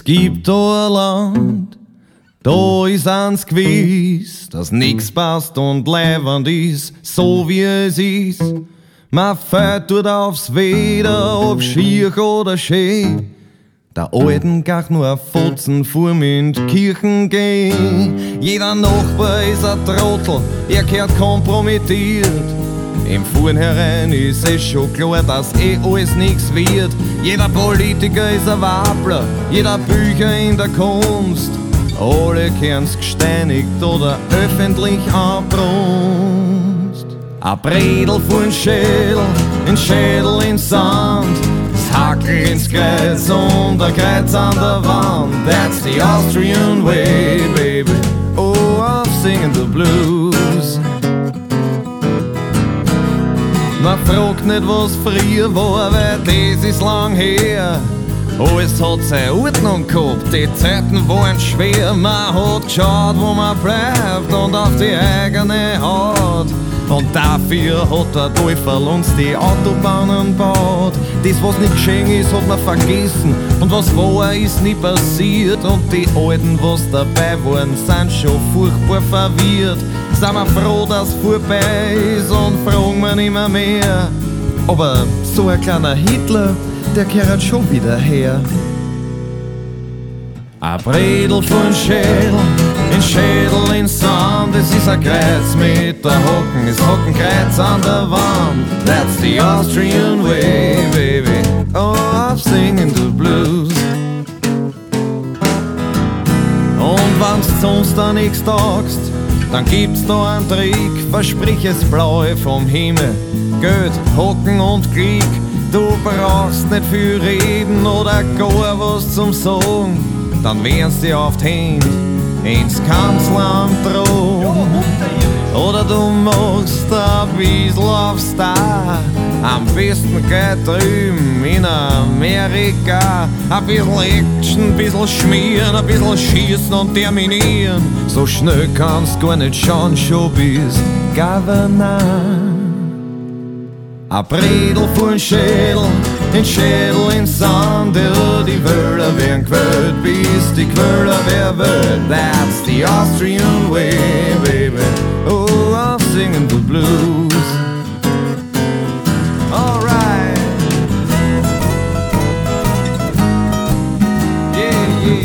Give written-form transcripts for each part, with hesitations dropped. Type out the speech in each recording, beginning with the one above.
Es gibt da ein Land, da ist eins gewiss, dass nix passt und lebend ist, so wie es ist. Man fällt dort aufs Wetter, ob schier oder schön. Der Alten gach nur ein Fotzen vor mir in die Kirchen gehen. Jeder Nachbar ist ein Trottel, er gehört kompromittiert. Im Vornherein ist es schon klar, dass alles nix wird. Jeder Politiker ist ein Wappler, jeder Bücher in der Kunst. Alle gehören's gesteinigt oder öffentlich anbrunst. Ein Bredel von Schädel, ein Schädel in Sand, das Hackel ins Kreuz und ein Kreuz an der Wand. That's the Austrian way, baby. Oh, I'm singing the blues. Man fragt nicht, was früher war, weil das ist lang her. Alles hat seine Ordnung gehabt, die Zeiten waren schwer. Man hat geschaut, wo man bleibt und auf die eigene Haut. Und dafür hat der Teufel uns die Autobahnen gebaut. Das, was nicht geschehen ist, hat man vergessen. Und was war, ist nie passiert. Und die Alten, was dabei waren, sind schon furchtbar verwirrt. Sind wir froh, dass vorbei ist und fragen wir nimmer mehr. Aber so ein kleiner Hitler, der kehrt schon wieder her. Ein Bredel von Schädel, ein Schädel in Sand. Es ist ein Kreuz mit der Hocken, es Hockenkreuz an der Wand. That's the Austrian way, baby. Oh, I'm singing the blues. Und wenn's sonst da nix tagst, dann gibt's da einen Trick. Versprich es Blaue vom Himmel, Geld, Hocken und Glück. Du brauchst nicht viel reden oder gar was zum Sagen. Dann wehren sie auf die Hände ins Kanzleramt drohen. Oder du machst ein bisschen auf Star, am besten gleich drüben in Amerika. Ein bisschen Action, ein bisschen schmieren, ein bisschen schießen und terminieren. So schnell kannst gar nicht schauen, schon bis Governor. Ein Bredel von Schädel, ein Schädel in Sand. Ja, die Wälder werden gewählt, bis die Quäler wer will. That's the Austrian way, baby. Oh, I'm singing the blues. Alright. Yeah, yeah.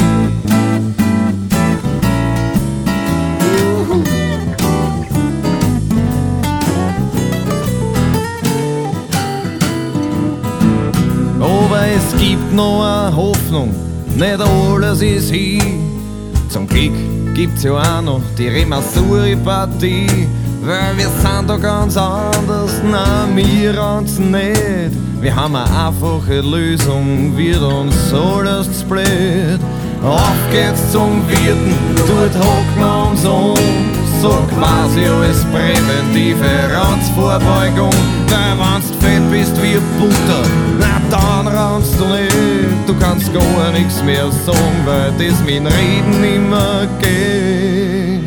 Aber es gibt noch eine Hoffnung, nicht alles ist hin. Zum Glück gibt's ja auch noch die Remasuri-Partie, weil wir sind da ganz anders, nein, wir uns nicht. Wir haben eine einfache Lösung, wird uns alles zu blöd. Auf geht's zum Wirten, dort hocken wir uns um. So quasi als präventive Ratsvorbeugung. Weil wenn's fett bist wie Butter, na dann rannst du nicht. Du kannst gar nichts mehr sagen, weil das mit Reden nimmer geht.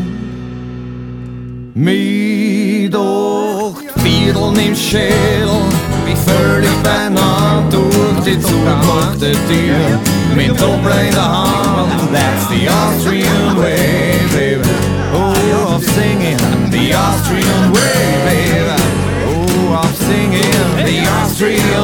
Mit 8 Vierteln im Schädel, wie völlig beieinander durch die zugemachte Tür. Mit Doppler in der Hand, that's the Austrian way, baby. Oh, I'm singing the Austrian way, baby. Oh, I'm singing the Austrian